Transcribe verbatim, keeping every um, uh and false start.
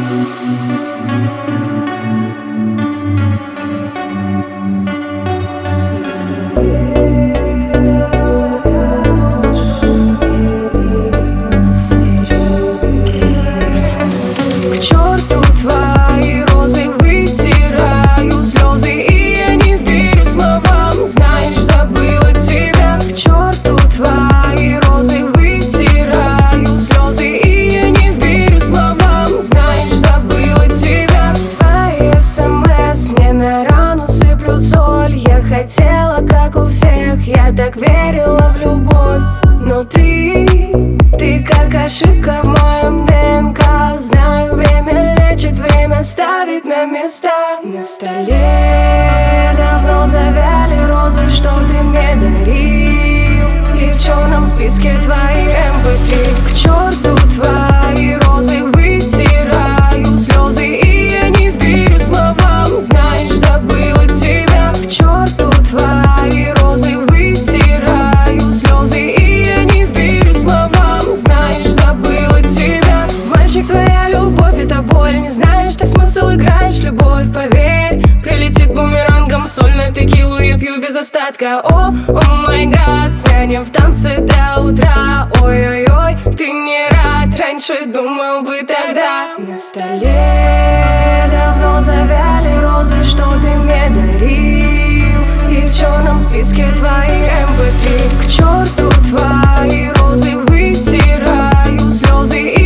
Хотела, как у всех, я так верила в любовь. Но ты, ты как ошибка в моем ДНК. Знаю, время лечит, время ставит на места. На столе давно завяли розы, что ты мне дарил, и в черном списке твои эм пэ три. К черту твои розы, вытираю слезы, и я не верю словам. Знаешь, забыла тебя. К черту твои розы, вытираю слезы, и я не верю словам. Знаешь, забыла тебя. Мальчик, твоя любовь — это боль. Не знаешь, ты смысл, играешь любовь. Поверь, прилетит бумерангом соль на текилу, я пью без остатка. О, о май гад, тянем в танце до утра. Ой-ой-ой, ты не рад, раньше думал бы тогда. На столе давно завяли розы, что ты мне дарил, и в черном списке твои эм пэ три. К черту твои розы, вытираю слезы.